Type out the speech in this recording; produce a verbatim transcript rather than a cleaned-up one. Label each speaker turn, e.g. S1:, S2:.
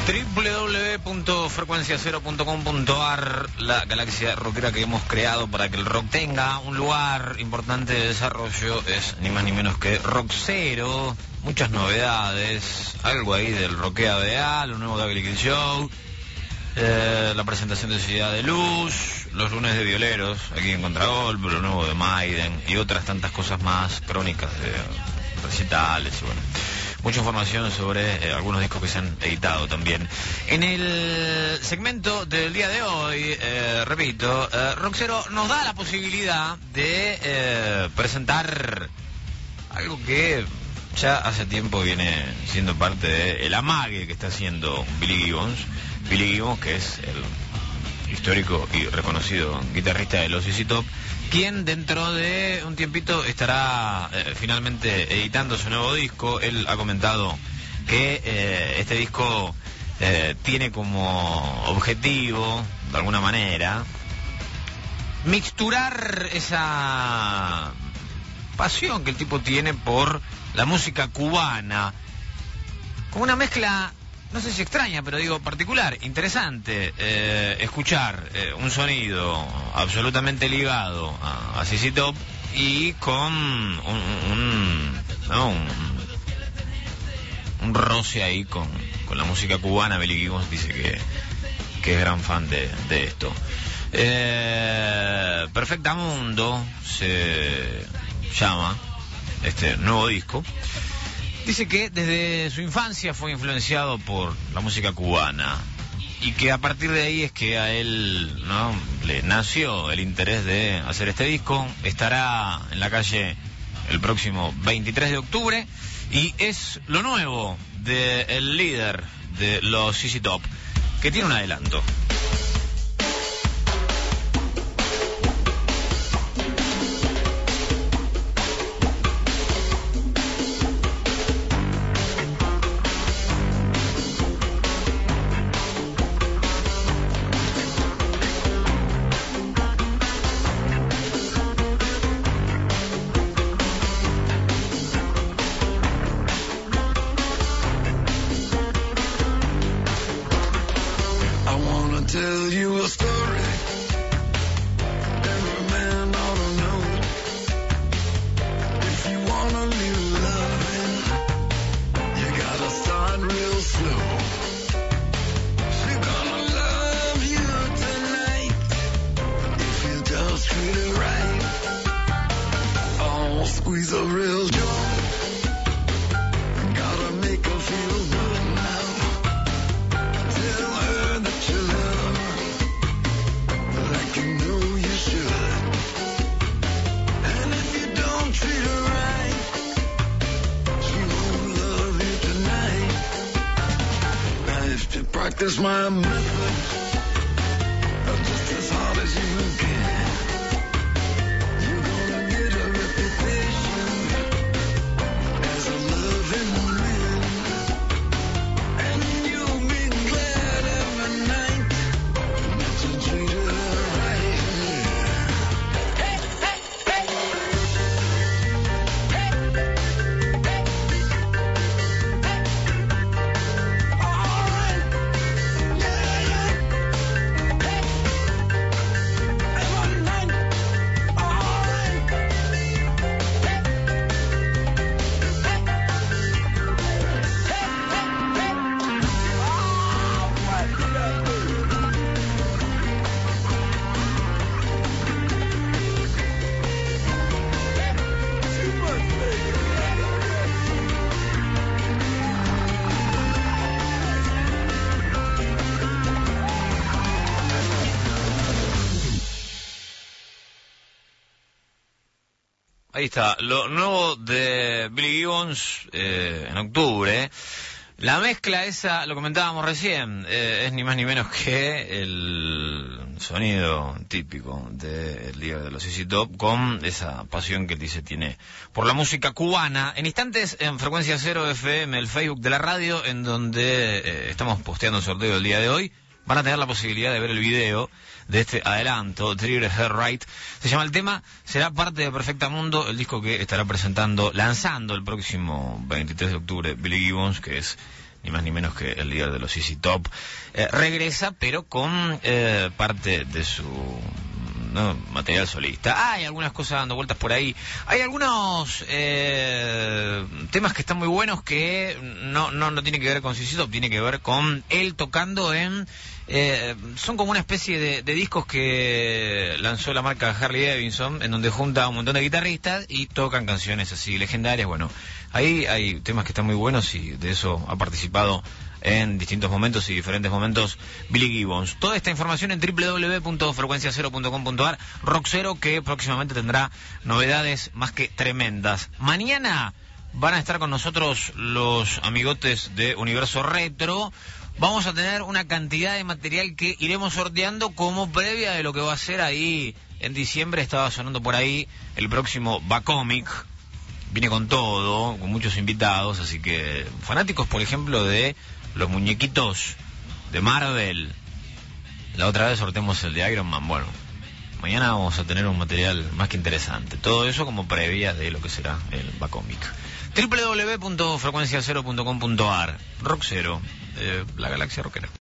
S1: doble u doble u doble u punto frecuencia cero punto com punto a r, la galaxia rockera que hemos creado para que el rock tenga un lugar importante de desarrollo, es ni más ni menos que Rock Cero. Muchas novedades, algo ahí del Rockea B A, lo nuevo de Ugly Kid Joe, eh, la presentación de Ciudad de Luz, los lunes de Violeros, aquí en Contragolpe, lo nuevo de Maiden y otras tantas cosas más, crónicas de recitales y bueno, mucha información sobre eh, algunos discos que se han editado también. En el segmento del día de hoy, eh, repito, eh, Rock Cero nos da la posibilidad de eh, presentar algo que ya hace tiempo viene siendo parte del amague que está haciendo Billy Gibbons. Billy Gibbons, que es el histórico y reconocido guitarrista de los Z Z Top, quien dentro de un tiempito estará eh, finalmente editando su nuevo disco. Él ha comentado que eh, este disco eh, tiene como objetivo, de alguna manera, mixturar esa pasión que el tipo tiene por la música cubana, con una mezcla, no sé si extraña, pero digo particular, interesante, eh, escuchar eh, un sonido absolutamente ligado a, a Z Z Top y con un, un, ¿no? un, un roce ahí con, con la música cubana. Billy Gibbons dice que, que es gran fan de, de esto. Eh, Perfecta Mundo se llama este nuevo disco. Dice que desde su infancia fue influenciado por la música cubana y que a partir de ahí es que a él, ¿no?, le nació el interés de hacer este disco. Estará en la calle el próximo veintitrés de octubre y es lo nuevo del líder de los Z Z Top, que tiene un adelanto.
S2: Practice my method just as hard as you can. You're gonna get a reputation as a loving man, and you'll be glad every night that you treated her right. Hey, hey, hey. Hey, hey,
S1: Ahí está, lo nuevo de Billy Gibbons eh, en octubre. La mezcla esa, lo comentábamos recién, eh, es ni más ni menos que el sonido típico del líder de los Z Z Top, con esa pasión que dice tiene por la música cubana. En instantes, en Frecuencia Cero F M, el Facebook de la radio, en donde eh, estamos posteando el sorteo del día de hoy, van a tener la posibilidad de ver el video de este adelanto, Treat Her Right. Se llama el tema, será parte de Perfecta Mundo, el disco que estará presentando, lanzando el próximo veintitrés de octubre Billy Gibbons, que es ni más ni menos que el líder de los Z Z Top, eh, regresa, pero con eh, parte de su... ¿no? material solista. Hay algunas cosas dando vueltas por ahí. Hay algunos eh, temas que están muy buenos que no, no, no tiene que ver con Z Z Top, tiene que ver con él tocando en... Eh, son como una especie de, de discos que lanzó la marca Harley Davidson, en donde junta a un montón de guitarristas y tocan canciones así legendarias. Bueno, ahí hay temas que están muy buenos y de eso ha participado en distintos momentos y diferentes momentos Billy Gibbons. Toda esta información en doble u doble u doble u punto frecuencia cero punto com punto a r. Rock Cero, que próximamente tendrá novedades más que tremendas. Mañana van a estar con nosotros los amigotes de Universo Retro. Vamos a tener una cantidad de material que iremos sorteando como previa de lo que va a ser ahí en diciembre. Estaba sonando por ahí el próximo Bacomic. Viene con todo, con muchos invitados, así que fanáticos, por ejemplo, de los muñequitos de Marvel. La otra vez sorteamos el de Iron Man. Bueno, mañana vamos a tener un material más que interesante. Todo eso como previa de lo que será el Bacomic. doble u doble u doble u punto frecuencia cero punto com punto a r. Rock Cero, eh, la galaxia rockera.